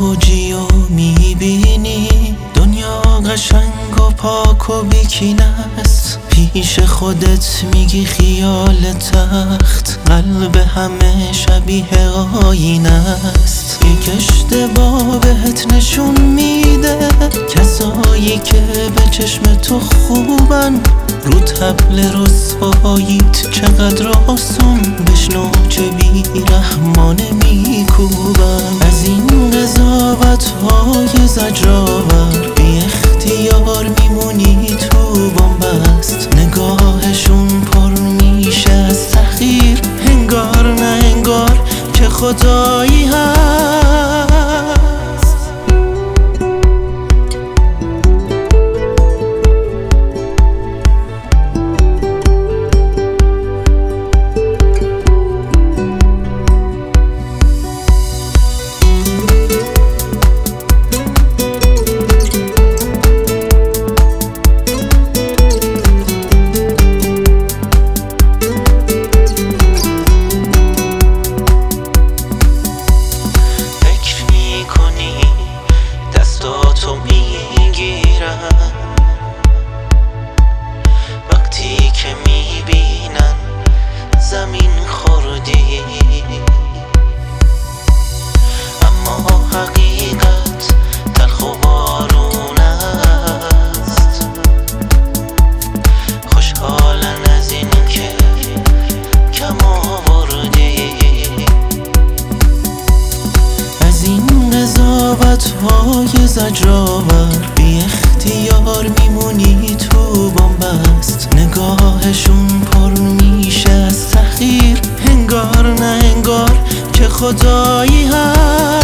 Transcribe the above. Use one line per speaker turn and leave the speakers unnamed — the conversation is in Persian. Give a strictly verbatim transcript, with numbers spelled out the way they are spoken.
اوجی و میبینی دنیا قشنگ و پاک و بیکینه است. پیش خودت میگی خیال تخت، قلب همه شبیه آینه است. یک اشتباه بهت نشون میده کسایی که به چشم تو خوبن. رو طبل رسواییت چقدر آسون، بشنو چه بیرحمانه میکوبن. از این قضاوت های زجرآور بی اختیار میمونی تو بنبست. نگاهشون پر میشه از تحقیر، انگار نه انگار که خدایی هست. دستاتو میگیرن وقتی که میبینن زمین خوردی، اما حقیقت تلخ و بارون است. خوشحالن از این که کم آوردی. از این قضاوت های زجرآور بی اختیار میمونی تو بنبست. نگاهشون پر میشه از تحقیر، انگار نه انگار که خدایی هست.